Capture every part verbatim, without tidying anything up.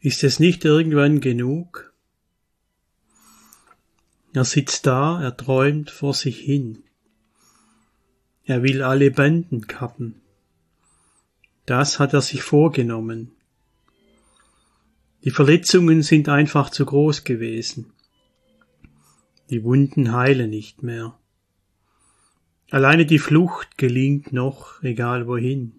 Ist es nicht irgendwann genug? Er sitzt da, er träumt vor sich hin. Er will alle Banden kappen. Das hat er sich vorgenommen. Die Verletzungen sind einfach zu groß gewesen. Die Wunden heilen nicht mehr. Alleine die Flucht gelingt noch, egal wohin.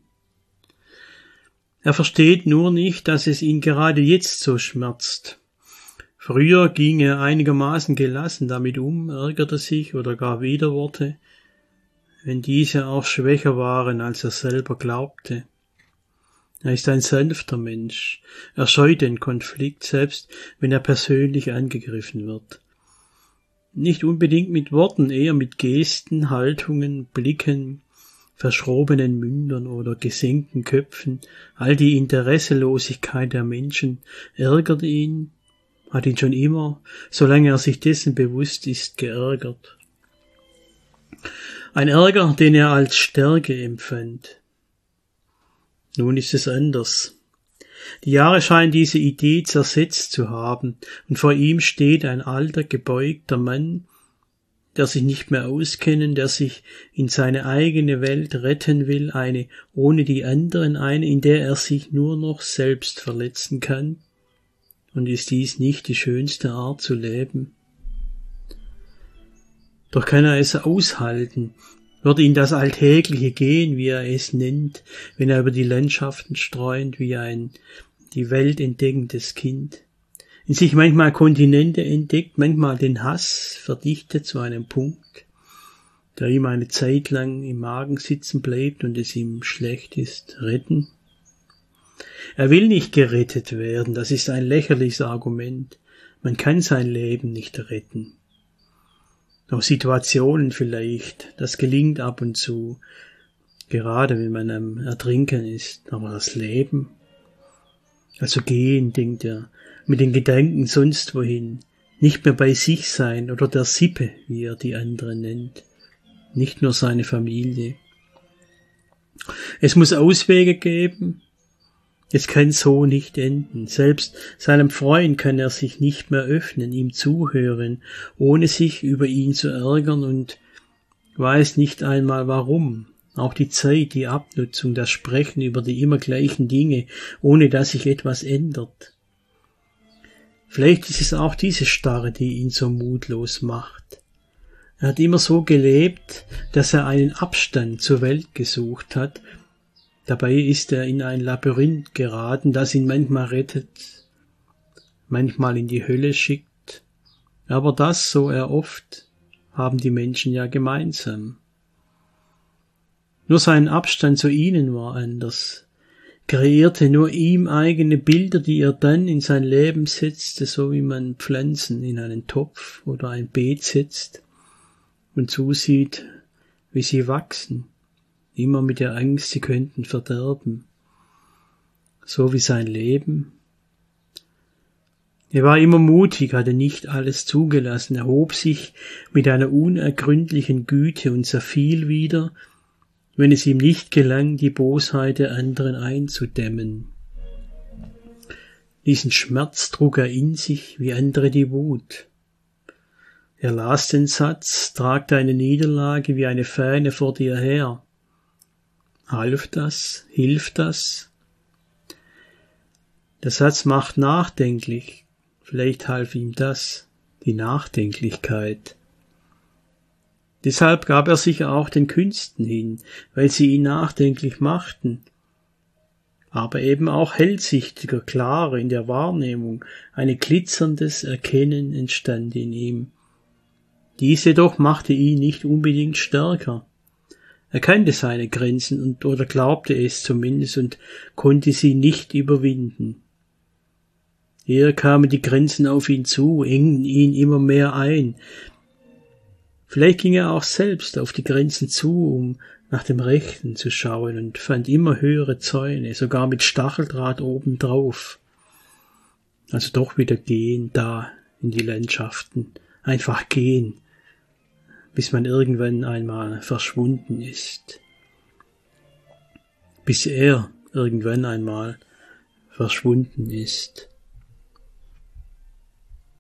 Er versteht nur nicht, dass es ihn gerade jetzt so schmerzt. Früher ging er einigermaßen gelassen damit um, ärgerte sich oder gar Widerworte, wenn diese auch schwächer waren, als er selber glaubte. Er ist ein sanfter Mensch. Er scheut den Konflikt, selbst wenn er persönlich angegriffen wird. Nicht unbedingt mit Worten, eher mit Gesten, Haltungen, Blicken, verschrobenen Mündern oder gesenkten Köpfen. All die Interesselosigkeit der Menschen ärgert ihn, hat ihn schon immer, solange er sich dessen bewusst ist, geärgert. Ein Ärger, den er als Stärke empfand. Nun ist es anders. Die Jahre scheinen diese Idee zersetzt zu haben, und vor ihm steht ein alter, gebeugter Mann, der sich nicht mehr auskennen, der sich in seine eigene Welt retten will, eine ohne die anderen, eine, in der er sich nur noch selbst verletzen kann. Und ist dies nicht die schönste Art zu leben? Doch kann er es aushalten, wird ihn das Alltägliche gehen, wie er es nennt, wenn er über die Landschaften streunt, wie ein die Welt entdeckendes Kind, in sich manchmal Kontinente entdeckt, manchmal den Hass verdichtet zu einem Punkt, der ihm eine Zeit lang im Magen sitzen bleibt und es ihm schlecht ist, retten? Er will nicht gerettet werden, das ist ein lächerliches Argument. Man kann sein Leben nicht retten. Doch Situationen vielleicht, das gelingt ab und zu, gerade wenn man am Ertrinken ist, aber das Leben, also gehen, denkt er, mit den Gedanken sonst wohin, nicht mehr bei sich sein oder der Sippe, wie er die anderen nennt, nicht nur seine Familie. Es muss Auswege geben, es kann so nicht enden. Selbst seinem Freund kann er sich nicht mehr öffnen, ihm zuhören, ohne sich über ihn zu ärgern und weiß nicht einmal warum. Auch die Zeit, die Abnutzung, das Sprechen über die immer gleichen Dinge, ohne dass sich etwas ändert. Vielleicht ist es auch diese Starre, die ihn so mutlos macht. Er hat immer so gelebt, dass er einen Abstand zur Welt gesucht hat. Dabei ist er in ein Labyrinth geraten, das ihn manchmal rettet, manchmal in die Hölle schickt. Aber das, so er oft, haben die Menschen ja gemeinsam. Nur sein Abstand zu ihnen war anders, kreierte nur ihm eigene Bilder, die er dann in sein Leben setzte, so wie man Pflanzen in einen Topf oder ein Beet setzt und zusieht, wie sie wachsen, immer mit der Angst, sie könnten verderben, so wie sein Leben. Er war immer mutig, hatte nicht alles zugelassen, erhob sich mit einer unergründlichen Güte und zerfiel wieder, wenn es ihm nicht gelang, die Bosheit der anderen einzudämmen. Diesen Schmerz trug er in sich, wie andere die Wut. Er las den Satz, trag deine Niederlage wie eine Fähne vor dir her. Half das? Hilft das? Der Satz macht nachdenklich. Vielleicht half ihm das, die Nachdenklichkeit. Deshalb gab er sich auch den Künsten hin, weil sie ihn nachdenklich machten, aber eben auch hellsichtiger, klarer in der Wahrnehmung, ein glitzerndes Erkennen entstand in ihm. Dies jedoch machte ihn nicht unbedingt stärker. Er kannte seine Grenzen und oder glaubte es zumindest und konnte sie nicht überwinden. Eher kamen die Grenzen auf ihn zu, engten ihn immer mehr ein. Vielleicht ging er auch selbst auf die Grenzen zu, um nach dem Rechten zu schauen und fand immer höhere Zäune, sogar mit Stacheldraht obendrauf. Also doch wieder gehen, da in die Landschaften, einfach gehen, bis man irgendwann einmal verschwunden ist. Bis er irgendwann einmal verschwunden ist.